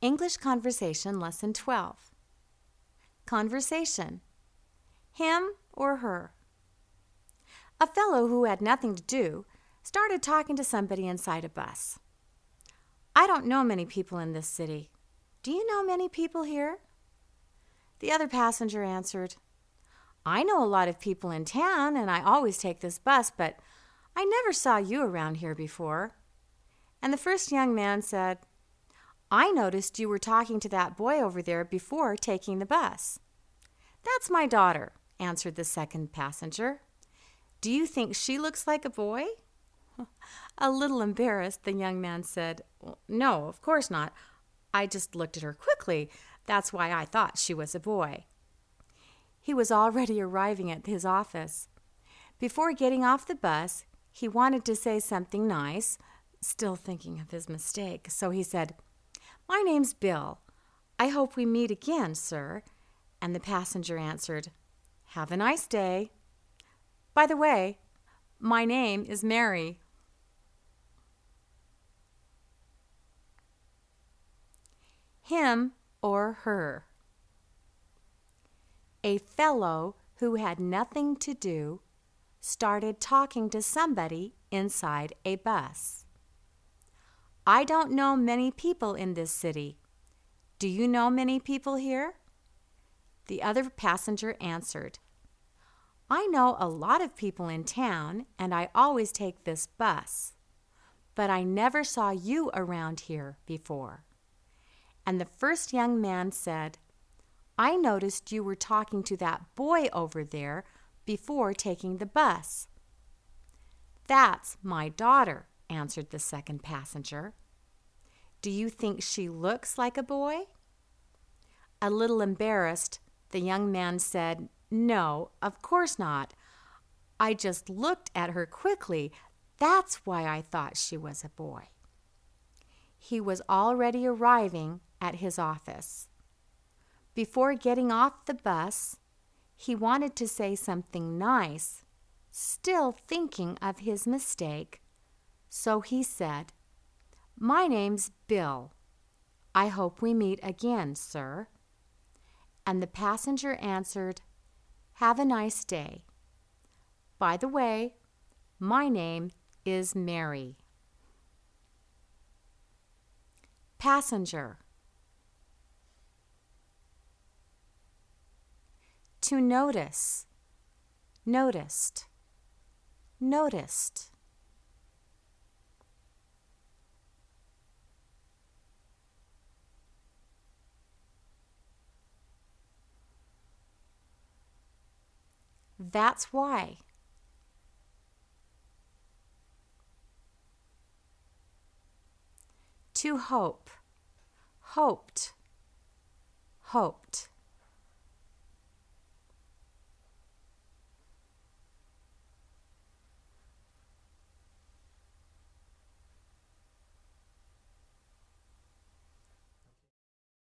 English Conversation Lesson 12. Conversation. Him or her. A fellow who had nothing to do started talking to somebody inside a bus. I don't know many people in this city. Do you know many people here? The other passenger answered, I know a lot of people in town and I always take this bus, but I never saw you around here before. And the first young man said, I noticed you were talking to that boy over there before taking the bus. That's my daughter, answered the second passenger. Do you think she looks like a boy? A little embarrassed, the young man said, No, of course not. I just looked at her quickly. That's why I thought she was a boy. He was already arriving at his office. Before getting off the bus, he wanted to say something nice, still thinking of his mistake. So he said, My name's Bill. I hope we meet again, sir. And the passenger answered, Have a nice day. By the way, my name is Mary. Him or her. A fellow who had nothing to do started talking to somebody inside a bus. I don't know many people in this city. Do you know many people here? The other passenger answered, I know a lot of people in town and I always take this bus, but I never saw you around here before. And the first young man said, I noticed you were talking to that boy over there before taking the bus. That's my daughter, answered the second passenger. Do you think she looks like a boy? A little embarrassed, the young man said, No, of course not. I just looked at her quickly. That's why I thought she was a boy. He was already arriving at his office. Before getting off the bus, he wanted to say something nice, still thinking of his mistake. So he said, My name's Bill. I hope we meet again, sir. And the passenger answered, Have a nice day. By the way, my name is Mary. Passenger. To notice, noticed, noticed. That's why. To hope, hoped, hoped.